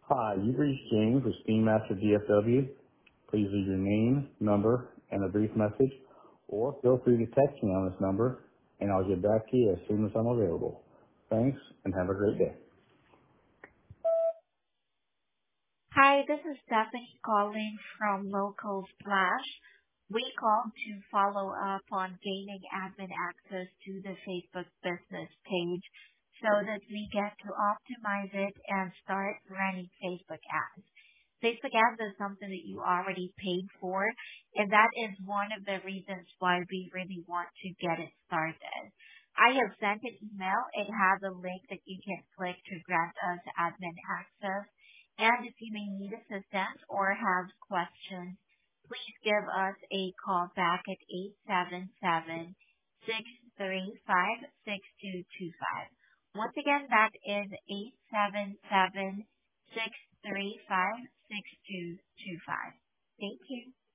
Hi, you've reached James with Steam Master DFW. Please leave your name, number, and a brief message, or feel free to text me on this number, and I'll get back to you as soon as I'm available. Thanks, and have a great day. Hi, this is Stephanie calling from Local Splash. We called to follow up on gaining admin access to the Facebook business page so that we get to optimize it and start running Facebook ads. Facebook ads is something that you already paid for, and that is one of the reasons why we really want to get it started. I have sent an email. It has a link that you can click to grant us admin access. And if you may need assistance or have questions, please give us a call back at 877-635-6225. Once again, that is 877-635-6225. Thank you.